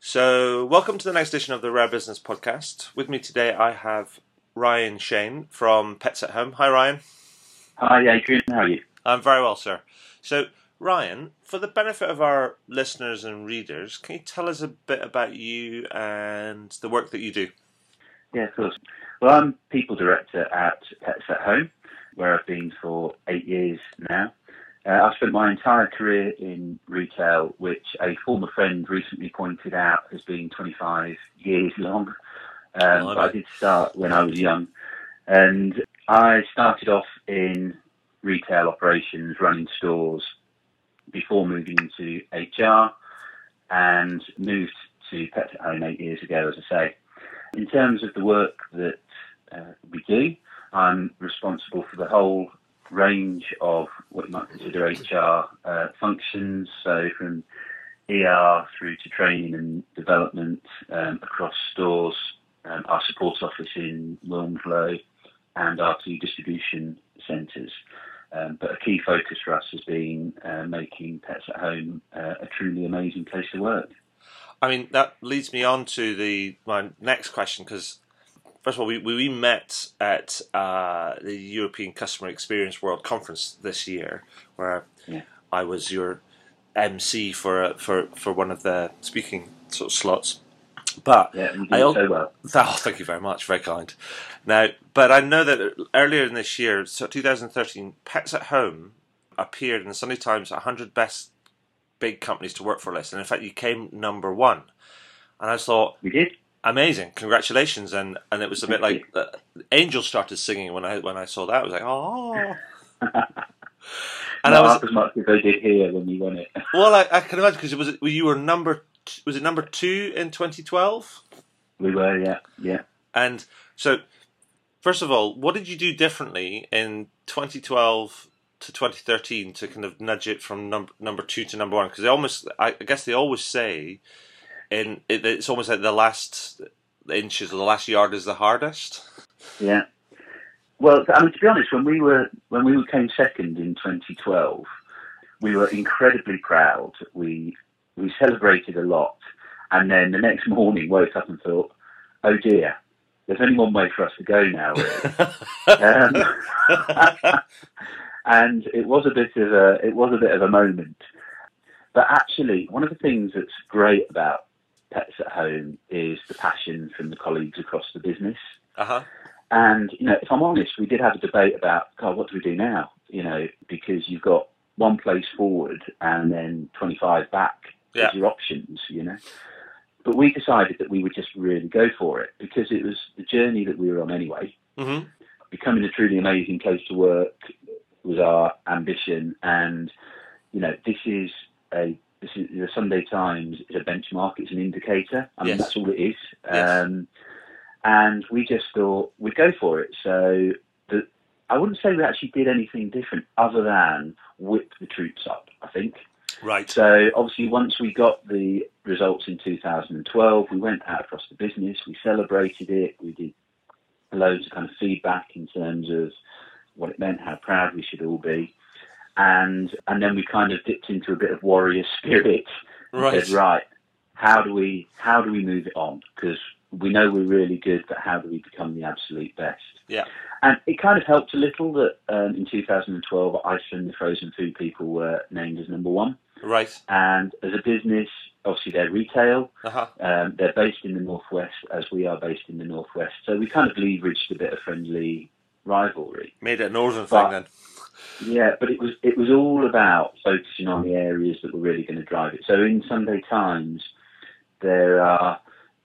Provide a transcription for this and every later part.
So, welcome to the next edition of the Rare Business Podcast. With me today, I have Ryan Shane from Pets at Home. Hi, Ryan. Hi, Adrian. How are you? I'm very well, sir. So, Ryan, for the benefit of our listeners and readers, can you tell us a bit about you and the work that you do? Yeah, of course. Well, I'm People Director at Pets at Home, where I've been for 8 years now. I've spent my entire career in retail, which a former friend recently pointed out has been 25 years long. But I did start when I was young. And I started off in retail operations, running stores, before moving into HR, and moved to Pets at Home 8 years ago, as I say. In terms of the work that we do, I'm responsible for the whole range of what you might consider HR functions, so from ER through to training and development across stores, our support office in Wilmslow, and our two distribution centres. But a key focus for us has been making Pets at Home a truly amazing place to work. I mean, that leads me on to my next question, because first of all, we met at the European Customer Experience World Conference this year, where I was your MC for one of the speaking sort of slots. But you did so well. Oh, thank you very much, very kind. Now, but I know that earlier in this year, so 2013, Pets at Home appeared in the Sunday Times 100 Best Big Companies to Work For list, and in fact, you came number one. And I thought, we did. Amazing, congratulations! And it was a bit like angels started singing when I saw that. I was like, oh. And not half as much as they did here when you won it. Well, I can imagine, because you were number 2 in 2012? We were, yeah. And so, first of all, what did you do differently in 2012 to 2013 to kind of nudge it from number 2 to number 1? Because I guess they always say, it's almost like the last inches or the last yard is the hardest. Yeah. Well, I mean, to be honest, when we came second in 2012, we were incredibly proud. We celebrated a lot, and then the next morning woke up and thought, "Oh dear, there's only one way for us to go now." Really. And it was a bit of a moment. But actually, one of the things that's great about Pets at Home is the passion from the colleagues across the business. Uh-huh. And, if I'm honest, we did have a debate about, God, what do we do now? Because you've got one place forward and then 25 back as your options, But we decided that we would just really go for it, because it was the journey that we were on anyway. Mm-hmm. Becoming a truly amazing place to work was our ambition. And, this is the Sunday Times is a benchmark. It's an indicator. I mean, that's all it is. Yes. And we just thought we'd go for it. So I wouldn't say we actually did anything different other than whip the troops up, I think. Right. So obviously once we got the results in 2012, we went out across the business, we celebrated it, we did loads of kind of feedback in terms of what it meant, how proud we should all be. And then we kind of dipped into a bit of warrior spirit and said, right, how do we move it on? Because we know we're really good, but how do we become the absolute best? Yeah. And it kind of helped a little that in 2012, Iceland, the frozen food people, were named as number 1. Right. And as a business, obviously they're retail. Uh-huh. They're based in the Northwest, as we are based in the Northwest. So we kind of leveraged a bit of friendly rivalry. Made it a northern thing then. Yeah, but it was all about focusing on the areas that were really going to drive it. So in Sunday Times, there are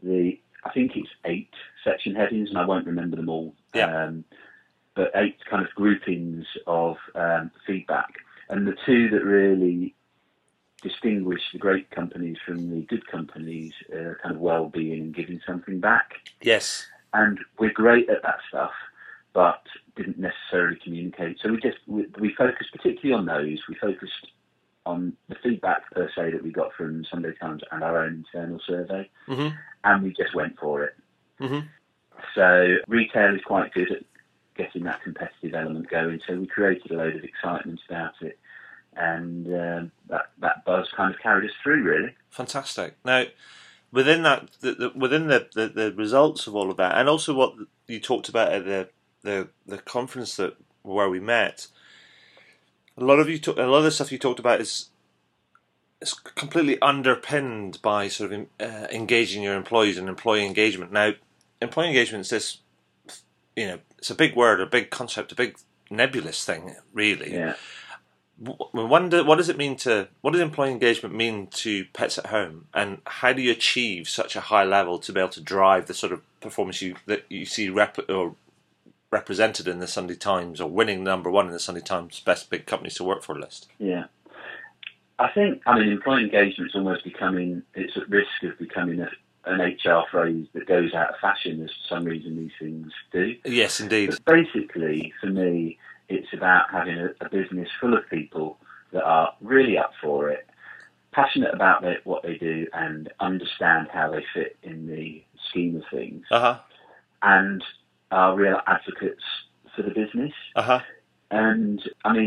I think it's 8 section headings, and I won't remember them all. Yeah. But 8 kind of groupings of feedback. And the 2 that really distinguish the great companies from the good companies are kind of well-being and giving something back. Yes. And we're great at that stuff, but didn't necessarily communicate. So we focused particularly on those. We focused on the feedback per se that we got from Sunday Times and our own internal survey, and we just went for it. Mm-hmm. So retail is quite good at getting that competitive element going. So we created a load of excitement about it, and that buzz kind of carried us through, really. Fantastic. Now, within that, within the results of all of that, and also what you talked about at the conference where we met, a lot of the stuff you talked about is completely underpinned by sort of engaging your employees and employee engagement. Now, employee engagement is this, it's a big word, a big concept, a big nebulous thing, really. Yeah. What does employee engagement mean to Pets at Home, and how do you achieve such a high level to be able to drive the sort of performance that you see represented in the Sunday Times, or winning #1 in the Sunday Times Best Big Companies to Work For list? Yeah. I think, employee engagement is almost it's at risk of becoming an HR phrase that goes out of fashion, as for some reason these things do. Yes, indeed. But basically, for me, it's about having a business full of people that are really up for it, passionate about what they do, and understand how they fit in the scheme of things, and are real advocates for the business. And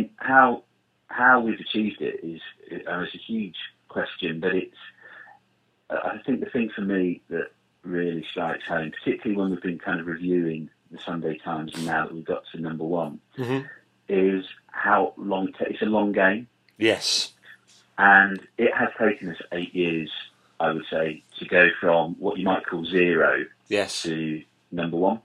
how we've achieved it is a huge question, but I think the thing for me that really strikes home, particularly when we've been kind of reviewing the Sunday Times, and now that we've got to #1, is how long it's a long game. Yes. And it has taken us 8 years, I would say, to go from what you might call zero to #1.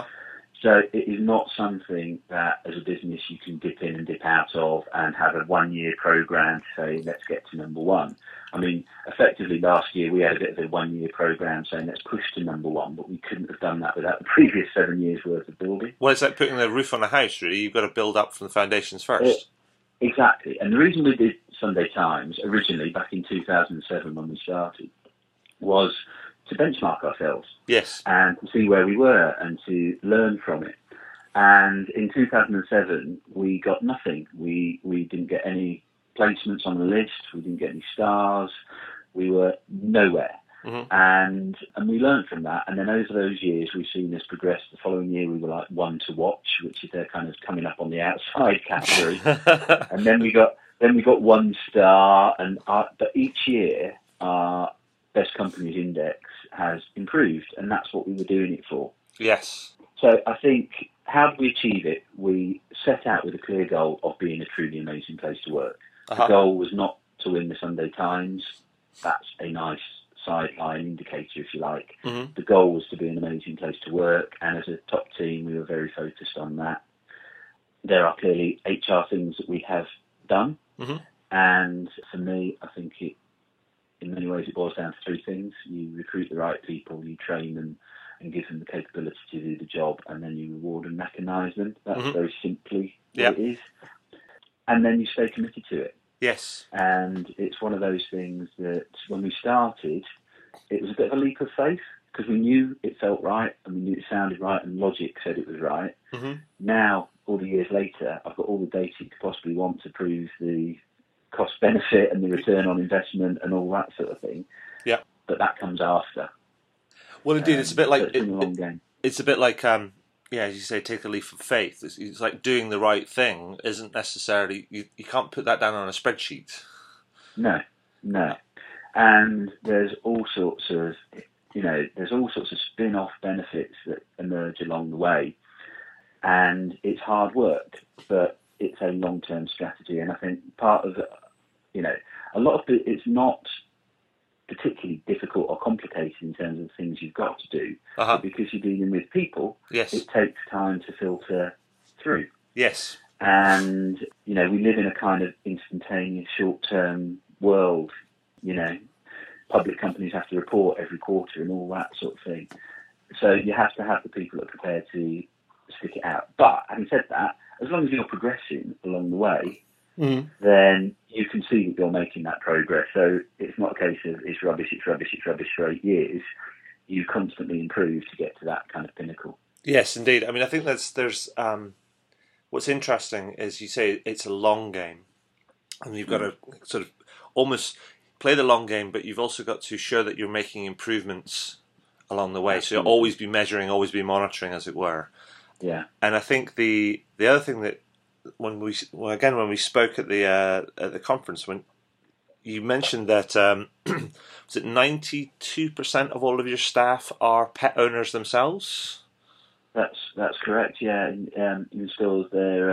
So it is not something that, as a business, you can dip in and dip out of and have a 1-year program to say, let's get to #1. Effectively last year we had a bit of a 1-year program saying let's push to #1, but we couldn't have done that without the previous 7 years worth of building. Well, it's like putting the roof on a house, really. You've got to build up from the foundations first. Exactly. And the reason we did Sunday Times originally, back in 2007 when we started, was to benchmark ourselves. Yes. And to see where we were and to learn from it. And in 2007, we got nothing. We didn't get any placements on the list. We didn't get any stars. We were nowhere. And we learned from that. And then over those years, we've seen this progress. The following year, we were like one to watch, which is their kind of coming up on the outside category. And then we got 1 star. But each year, our Best Companies Index has improved, and that's what we were doing it for. Yes. So I think, how do we achieve it? We set out with a clear goal of being a truly amazing place to work. The goal was not to win the Sunday Times. That's a nice sideline indicator, if you like. The goal was to be an amazing place to work, and as a top team, we were very focused on that. There are clearly HR things that we have done, and for me, I think in many ways, it boils down to 3 things. You recruit the right people, you train them and give them the capability to do the job, and then you reward and recognise them. That's very simply what it is. And then you stay committed to it. Yes. And it's one of those things that when we started, it was a bit of a leap of faith, because we knew it felt right, and we knew it sounded right, and logic said it was right. Now, all the years later, I've got all the data you could possibly want to prove the cost benefit and the return on investment and all that sort of thing. Yeah. But that comes after. Well, indeed, it's a bit like so it's been a long game. It's a bit like as you say, take a leap of faith. It's like doing the right thing isn't necessarily you can't put that down on a spreadsheet. No. And there's all sorts of spin-off benefits that emerge along the way, and it's hard work, but it's a long-term strategy. And I think part of a lot of it's not particularly difficult or complicated in terms of things you've got to do, but because you're dealing with people, it takes time to filter through. Yes. And, we live in a kind of instantaneous, short-term world. Public companies have to report every quarter and all that sort of thing. So you have to have the people that are prepared to stick it out. But having said that, as long as you're progressing along the way, then you can see that you're making that progress. So it's not a case of it's rubbish for 8 years. You constantly improve to get to that kind of pinnacle. Yes, indeed. I think there's what's interesting is you say it's a long game, and you've got to sort of almost play the long game, but you've also got to show that you're making improvements along the way. So you'll always be measuring, always be monitoring, as it were. Yeah. And I think the other thing that when we spoke at the conference, when you mentioned that was it 92% of all of your staff are pet owners themselves? That's correct. Yeah, in stores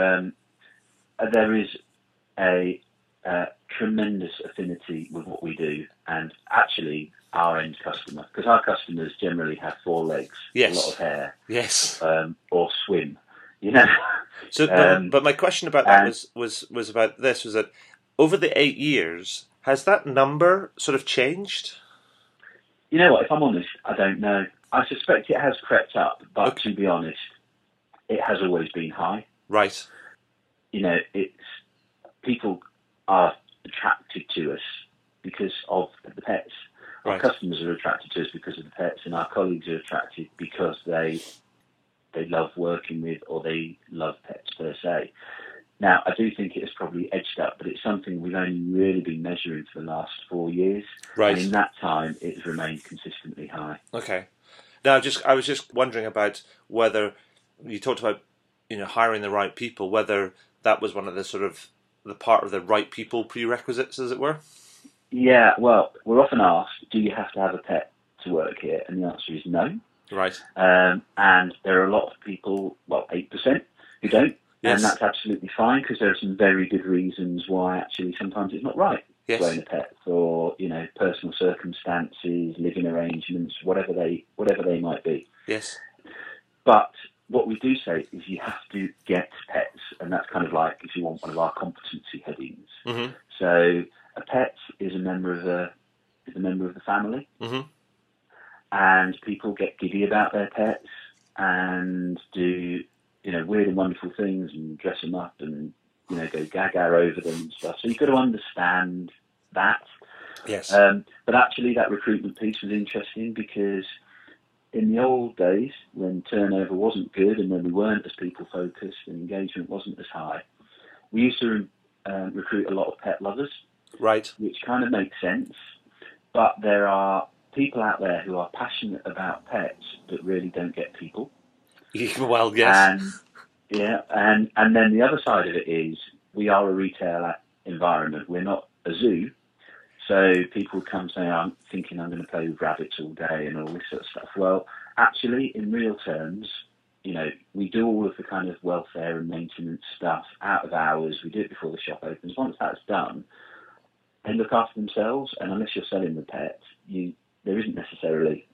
there is a tremendous affinity with what we do, and actually our end customer, because our customers generally have four legs, yes, a lot of hair, yes, or swim, you know. So, but my question about that was about this: was that over the 8 years, has that number sort of changed? You know what? If I'm honest, I don't know. I suspect it has crept up, but to be honest, it has always been high. Right. You know, people are attracted to us because of the pets. Our customers are attracted to us because of the pets, and our colleagues are attracted because they love working with, or they love pets per se. Now, I do think it has probably edged up, but it's something we've only really been measuring for the last 4 years. Right. And in that time, it's remained consistently high. Okay. Now, I was just wondering about whether you talked about, hiring the right people, whether that was one of the sort of the part of the right people prerequisites, as it were. Yeah. Well, we're often asked, do you have to have a pet to work here? And the answer is no. Right. And there are a lot of people, 8%, who don't. Yes. And that's absolutely fine, because there are some very good reasons why actually sometimes it's not right to own a pet, for personal circumstances, living arrangements, whatever they might be. Yes. But what we do say is you have to get pets, and that's kind of like, if you want, one of our competency headings. Mm-hmm. So a pet is a member of the family, mm-hmm. and people get giddy about their pets and do weird and wonderful things and dress them up and go gaga over them and stuff. So you've got to understand that. Yes. But actually, that recruitment piece was interesting, because in the old days, when turnover wasn't good and when we weren't as people focused and engagement wasn't as high, we used to recruit a lot of pet lovers. Right. Which kind of makes sense. But there are people out there who are passionate about pets but really don't get people. Well, yes. And then the other side of it is, we are a retail environment. We're not a zoo. So people come saying, I'm thinking I'm going to play with rabbits all day and all this sort of stuff. Well, actually, in real terms, we do all of the kind of welfare and maintenance stuff out of hours. We do it before the shop opens. Once that's done, they look after themselves. And unless you're selling the pet, there isn't necessarily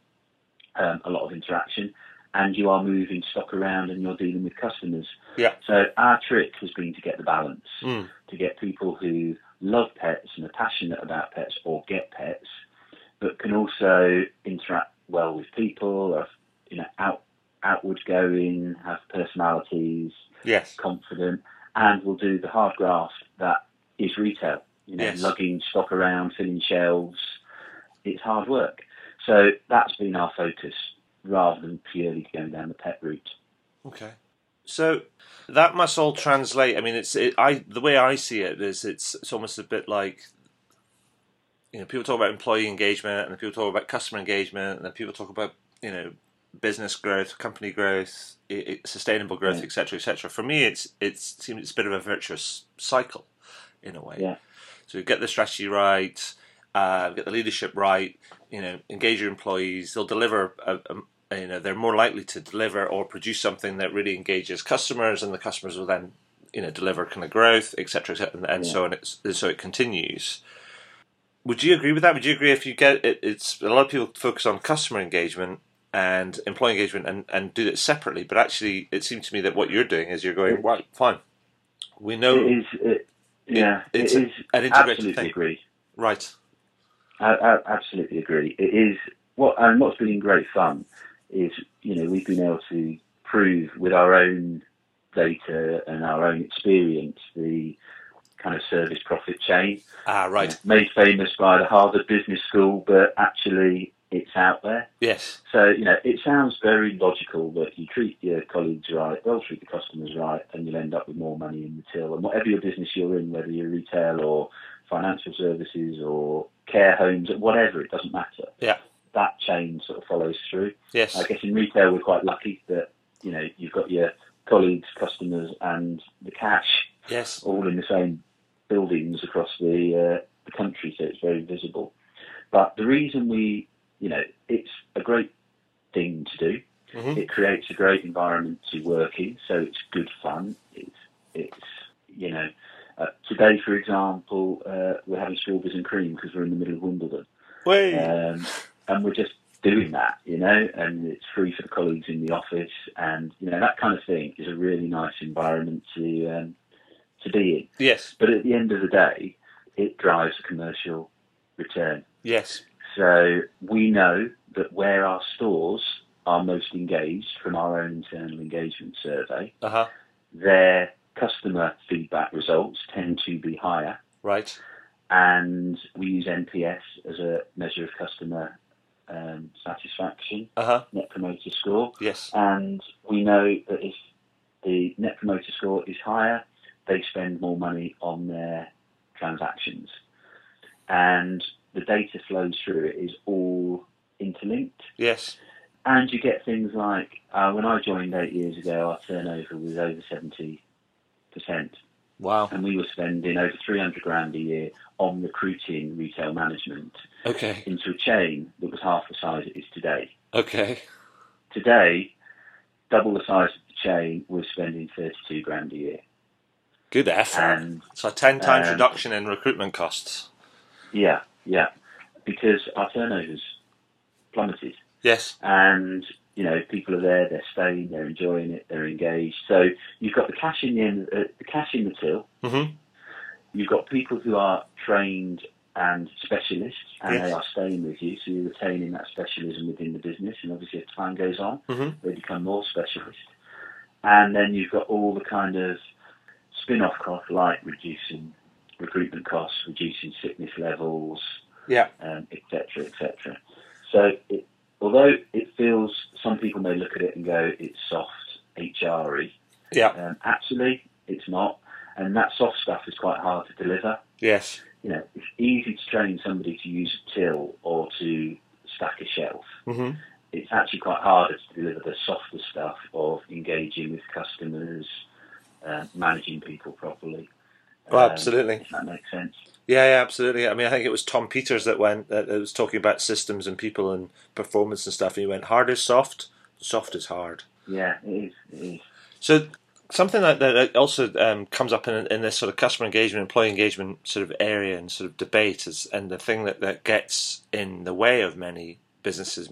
a lot of interaction. And you are moving stock around and you're dealing with customers. Yeah. So our trick has been to get the balance, to get people who love pets and are passionate about pets or get pets, but can also interact well with people, are outward going, have personalities, yes, confident, and will do the hard graft that is retail. Yes. Lugging stock around, filling shelves. It's hard work. So that's been our focus, rather than purely going down the pet route. Okay. So that must all translate. I mean, the way I see it is it's almost a bit like, people talk about employee engagement, and then people talk about customer engagement, and then people talk about, business growth, company growth, sustainable growth, etc., etc. For me, it's a bit of a virtuous cycle, in a way. Yeah. So get the strategy right, get the leadership right, engage your employees. They'll deliver they're more likely to deliver or produce something that really engages customers, and the customers will then, deliver kind of growth, etc., and so on. So it continues. Would you agree with that? Would you agree if you get it? It's a lot of people focus on customer engagement and employee engagement and do it separately, but actually, it seems to me that what you're doing is you're going, right, fine. We know it is an integrated absolutely thing. Agree. Right. I absolutely agree. It is what's been great fun is, we've been able to prove with our own data and our own experience the kind of service profit chain. Right. Made famous by the Harvard Business School, but actually it's out there. Yes. So, it sounds very logical that you treat your colleagues right, they'll treat the customers right, and you'll end up with more money in the till. And whatever your business you're in, whether you're retail or financial services or care homes, whatever, it doesn't matter. Yeah. That chain sort of follows through. Yes. I guess in retail we're quite lucky that, you've got your colleagues, customers and the cash yes, all in the same buildings across the the country, so it's very visible. But the reason it's a great thing to do. Mm-hmm. It creates a great environment to work in, so it's good fun. Today, for example, we're having strawberries and cream because we're in the middle of Wimbledon. And we're just doing that, and it's free for the colleagues in the office, and that kind of thing is a really nice environment to be in. Yes. But at the end of the day, it drives a commercial return. Yes. So we know that where our stores are most engaged from our own internal engagement survey, their customer feedback results tend to be higher. Right. And we use NPS as a measure of customer satisfaction, Net Promoter Score. Yes. And we know that if the Net Promoter Score is higher, they spend more money on their transactions. And the data flows through it is all interlinked. Yes. And you get things like, when I joined 8 years ago, our turnover was over 70%. Wow. And we were spending over 300 grand a year on recruiting retail management into a chain that was half the size it is today. Okay. Today, double the size of the chain, we're spending 32 grand a year. Good effort. And so 10 times reduction in recruitment costs. Yeah. Because our turnover's plummeted. Yes. And, people are there, they're staying, they're enjoying it, they're engaged. So you've got the cash in the cash in the till. Mm-hmm. You've got people who are trained and specialists, and they are staying with you, so you're retaining that specialism within the business. And obviously, as time goes on, they become more specialist. And then you've got all the kind of spin-off costs, like reducing recruitment costs, reducing sickness levels, et cetera, et cetera. So although it feels, some people may look at it and go, it's soft, HR-y. Yeah. Actually, it's not. And that soft stuff is quite hard to deliver. Yes. It's easy to train somebody to use a till or to stack a shelf. Mm-hmm. It's actually quite harder to deliver the softer stuff of engaging with customers, managing people properly. Well, absolutely. If that makes sense. Yeah, absolutely. I mean, I think it was Tom Peters that was talking about systems and people and performance and stuff, and he went, hard is soft, soft is hard. Yeah, it is. So something like that also comes up in this sort of customer engagement, employee engagement sort of area and sort of debate, and the thing that gets in the way of many businesses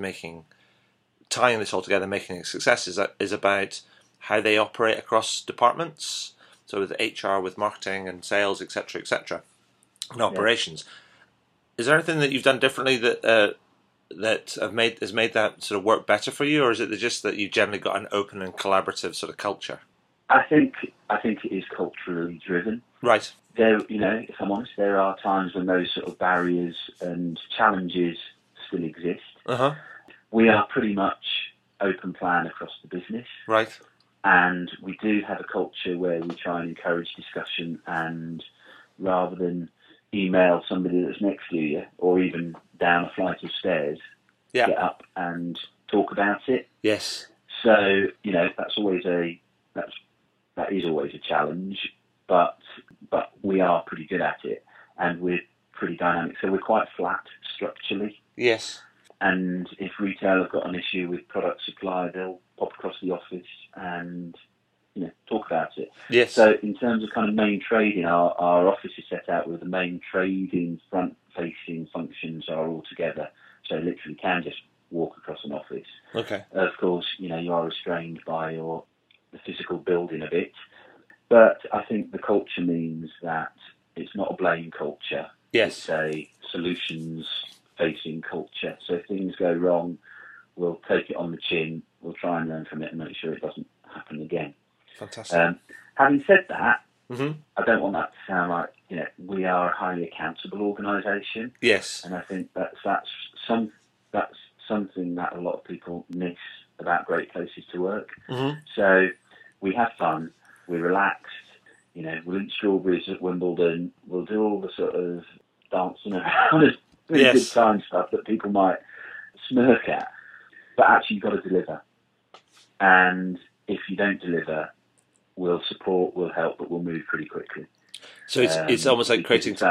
tying this all together, making a success is about how they operate across departments. So with HR, with marketing and sales, etc., and operations. Is there anything that you've done differently that has made that sort of work better for you, or is it just that you generally got an open and collaborative sort of culture? I think it is culturally driven. Right. There, if I'm honest, there are times when those sort of barriers and challenges still exist. We are pretty much open plan across the business. Right. And we do have a culture where we try and encourage discussion, and rather than email somebody that's next to you or even down a flight of stairs, get up and talk about it. Yes. So, that is always a challenge, but we are pretty good at it, and we're pretty dynamic. So we're quite flat structurally. Yes. And if retail have got an issue with product supply, they'll pop across the office and talk about it. Yes. So in terms of kind of main trading, our office is set out with the main trading front-facing functions are all together. So literally can just walk across an office. Okay. Of course, you are restrained by the physical building of it. But I think the culture means that it's not a blame culture. Yes. It's a solutions-facing culture. So if things go wrong, we'll take it on the chin, we'll try and learn from it and make sure it doesn't happen again. Fantastic. Having said that, I don't want that to sound like, we are a highly accountable organisation. Yes. And I think that's something that a lot of people miss about great places to work. So we have fun, we're relaxed, we'll eat strawberries at Wimbledon, we'll do all the sort of dancing around and really good time stuff that people might smirk at. But actually you've got to deliver. And if you don't deliver, we'll support, we'll help, but we'll move pretty quickly. So it's almost like creating that.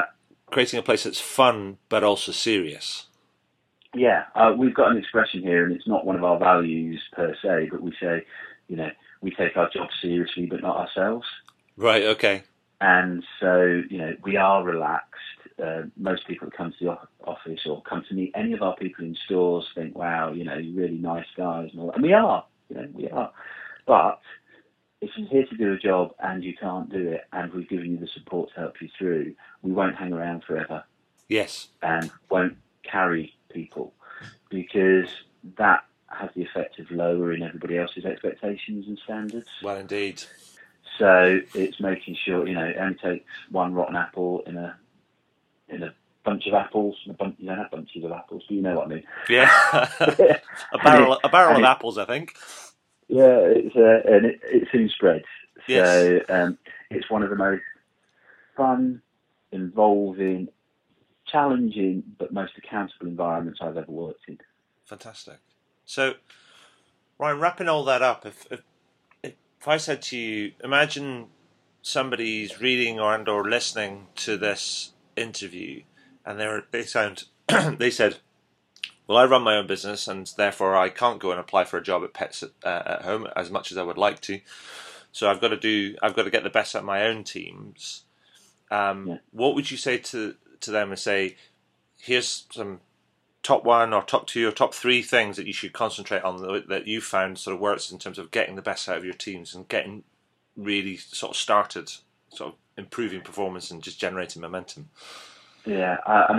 creating a place that's fun but also serious. Yeah, we've got an expression here, and it's not one of our values per se, but we say, we take our job seriously, but not ourselves. Right. Okay. And so, we are relaxed. Most people that come to the office or come to meet any of our people in stores think, wow, you're really nice guys and all that. And we are, we are. But if you're here to do a job and you can't do it, and we've given you the support to help you through, we won't hang around forever. Yes. And won't carry people, because that has the effect of lowering everybody else's expectations and standards. Well, indeed. So it's making sure, it only takes one rotten apple in a bunch of apples. You don't have bunches of apples, but you know what I mean. Yeah. a barrel of apples, I think. Yeah, and it soon spreads. Yes. So it's one of the most fun, involving, challenging, but most accountable environments I've ever worked in. Fantastic. So, Ryan, wrapping all that up, if I said to you, imagine somebody's reading or listening to this interview, and they said, well, I run my own business, and therefore I can't go and apply for a job at Pets at Home as much as I would like to. So I've got to get the best out of my own teams. What would you say to them and say, here's some top one or top two or top three things that you should concentrate on that you found sort of works in terms of getting the best out of your teams and getting really sort of started, sort of improving performance and just generating momentum? Yeah,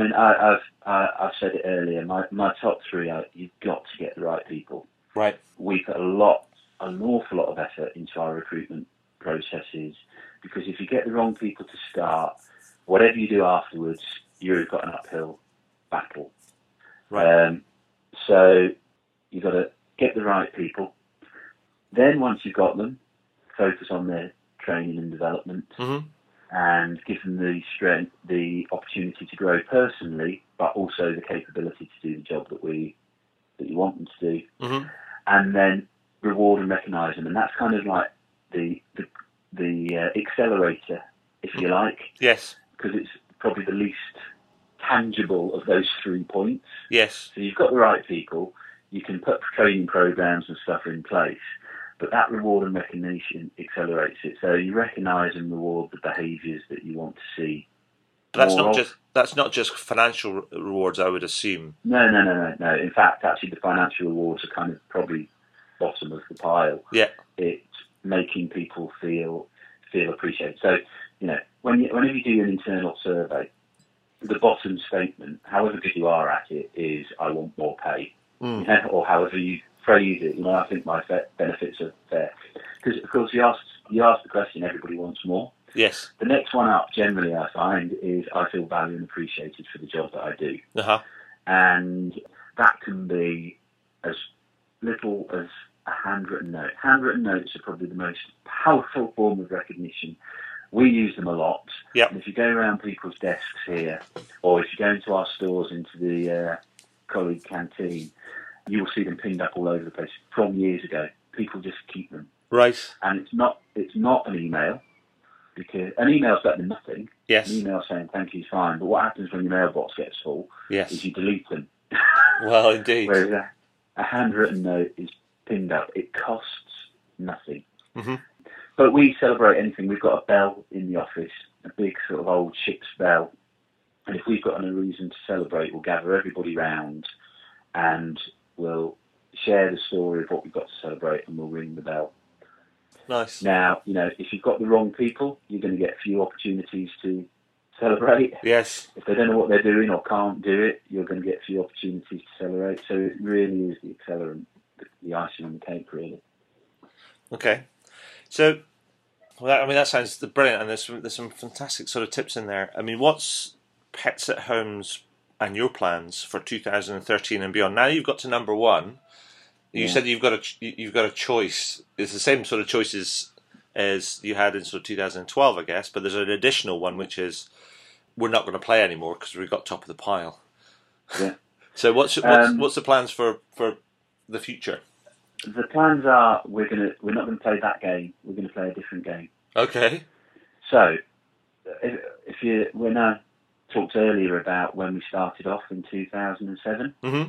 I've said it earlier. My top three are, you've got to get the right people. Right. We put an awful lot of effort into our recruitment processes, because if you get the wrong people to start, whatever you do afterwards, you've got an uphill battle. Right. So you've got to get the right people. Then once you've got them, focus on their training and development, and give them the opportunity to grow personally, but also the capability to do the job that you want them to do. And then reward and recognise them, and that's kind of like the accelerator, if you like. Yes. Because it's probably the least tangible of those 3 points. Yes. So you've got the right people, you can put training programs and stuff in place, but that reward and recognition accelerates it. So you recognise and reward the behaviours that you want to see. But that's not just financial rewards, I would assume. No. In fact, actually, the financial rewards are kind of probably bottom of the pile. Yeah. It's making people feel appreciated. So, whenever you do an internal survey, the bottom statement, however good you are at it, is I want more pay, or however you phrase it. I think my benefits are fair, because of course you ask the question, everybody wants more. Yes. The next one up, generally, I find, is I feel valued and appreciated for the job that I do, and that can be as little as a handwritten note. Handwritten notes are probably the most powerful form of recognition. We use them a lot. Yep. And if you go around people's desks here, or if you go into our stores, into the colleague canteen, you will see them pinned up all over the place from years ago. People just keep them. Right. And it's not an email, because an email's better than nothing. Yes. An email saying thank you is fine, but what happens when your mailbox gets full is you delete them. Well, indeed. Whereas a handwritten note is pinned up. It costs nothing. But we celebrate anything. We've got a bell in the office, a big sort of old ship's bell. And if we've got a reason to celebrate, we'll gather everybody round and we'll share the story of what we've got to celebrate, and we'll ring the bell. Nice. Now, if you've got the wrong people, you're going to get a few opportunities to celebrate. Yes. If they don't know what they're doing or can't do it, you're going to get a few opportunities to celebrate. So it really is the accelerant, the icing on the cake, really. Okay. So, that sounds brilliant, and there's some fantastic sort of tips in there. I mean, what's Pets at Home's and your plans for 2013 and beyond? Now you've got to number one. You said you've got a choice. It's the same sort of choices as you had in sort of 2012, I guess. But there's an additional one, which is we're not going to play anymore because we've got top of the pile. Yeah. So what's the plans for the future? The plans are we're not going to play that game. We're going to play a different game. Okay. So, we're now talked earlier about when we started off in 2007. Mm-hmm.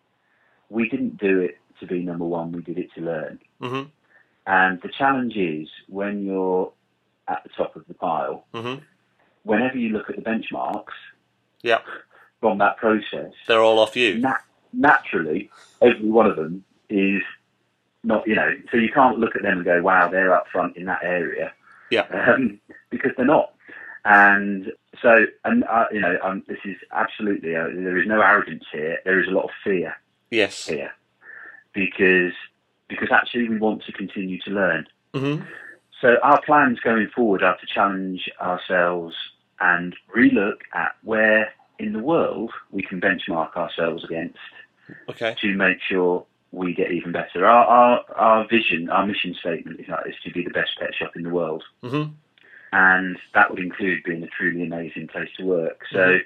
We didn't do it to be number one, we did it to learn. Mm-hmm. And the challenge is, when you're at the top of the pile, Mm-hmm. whenever you look at the benchmarks Yeah. from that process, They're all off you. Naturally, every one of them is not, so you can't look at them and go, wow, they're up front in that area. Yeah. Because they're not. And so, this is absolutely, there is no arrogance here. There is a lot of fear Yes. here. Because actually we want to continue to learn. Mm-hmm. So our plans going forward are to challenge ourselves and relook at where in the world we can benchmark ourselves against, Okay. to make sure we get even better. Our vision, our mission statement is to be the best pet shop in the world. Mm-hmm. And that would include being a truly amazing place to work. So Mm-hmm.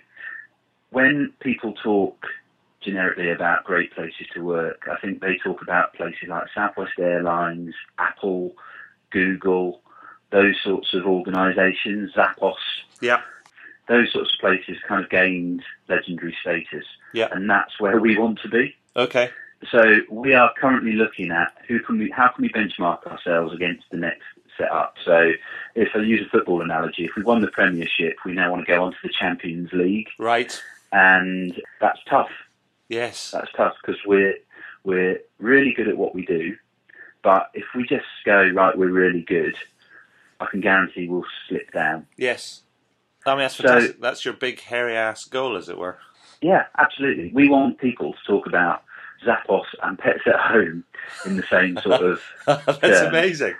when people talk generically about great places to work, I think they talk about places like Southwest Airlines, Apple, Google, those sorts of organisations, Zappos. Yeah. Those sorts of places kind of gained legendary status. Yeah. And that's where we want to be. Okay. So we are currently looking at how can we benchmark ourselves against the next setup. So if I use a football analogy, if we won the Premiership, we now want to go on to the Champions League. Right. And that's tough. Yes. That's tough because we're really good at what we do. But if we just go, right, we're really good, I can guarantee we'll slip down. Yes. I mean, that's fantastic. So, that's your big hairy-ass goal, as it were. Yeah, absolutely. We want people to talk about Zappos and Pets at Home in the same sort of That's term. Amazing.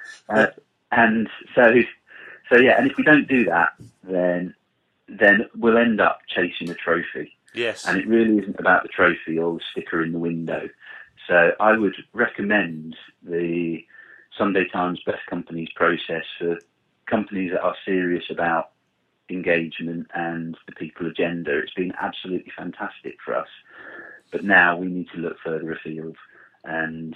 And so yeah, and if we don't do that, then we'll end up chasing a trophy. Yes. And it really isn't about the trophy or the sticker in the window. So I would recommend the Sunday Times Best Companies process for companies that are serious about engagement and the people agenda. It's been absolutely fantastic for us. But now we need to look further afield and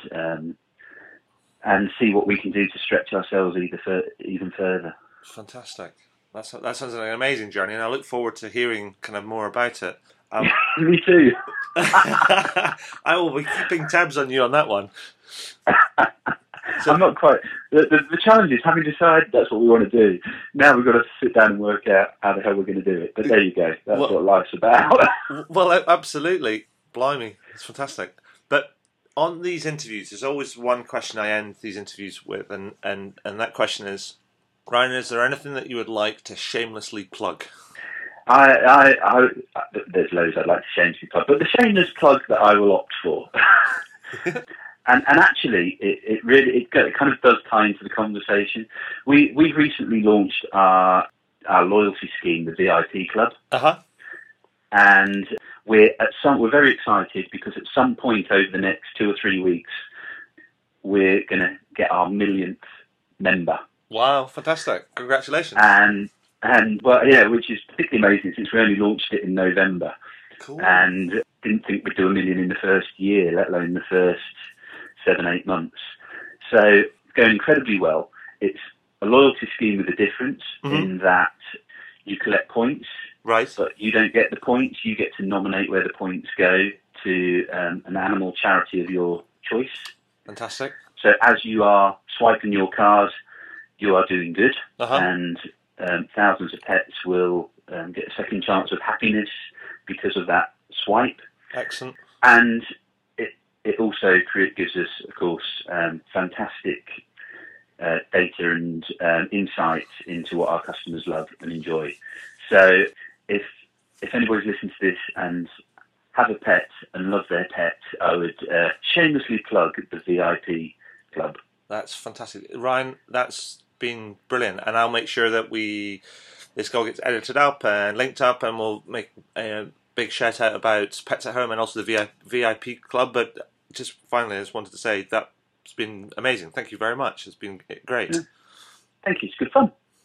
see what we can do to stretch ourselves even further. Fantastic. That sounds like an amazing journey, and I look forward to hearing kind of more about it. Me too. I will be keeping tabs on you on that one. So, I'm not quite. The challenge is having decided that's what we want to do. Now we've got to sit down and work out how the hell we're going to do it. But there you go. That's what life's about. Well, absolutely. Blimey, it's fantastic. But on these interviews, there's always one question I end these interviews with, and that question is, Ryan, is there anything that you would like to shamelessly plug? There's loads I'd like to shamelessly plug, but the shameless plug that I will opt for, and actually it kind of does tie into the conversation. We've recently launched our loyalty scheme, the VIP Club, and we're very excited because at some point over the next 2 or 3 weeks, we're going to get our 1,000,000th member. Wow, fantastic! Congratulations. And well, yeah, which is particularly amazing since we only launched it in November. Cool. And didn't think we'd do 1 million in the first year, let alone the first 7-8 months. So it's going incredibly well. It's a loyalty scheme with a difference in that you collect points, right? But you don't get the points. You get to nominate where the points go to an animal charity of your choice. Fantastic. So as you are swiping your card, you are doing good, and thousands of pets will get a second chance of happiness because of that swipe. Excellent. And it also gives us, of course, fantastic data and insight into what our customers love and enjoy. So if anybody's listening to this and have a pet and love their pet, I would shamelessly plug the VIP Club. That's fantastic, Ryan. That's been brilliant, and I'll make sure that this goal gets edited up and linked up, and we'll make a big shout out about Pets at Home and also the VIP Club. But just finally, I just wanted to say that's been amazing. Thank you very much. It's been great. Thank you. It's good fun.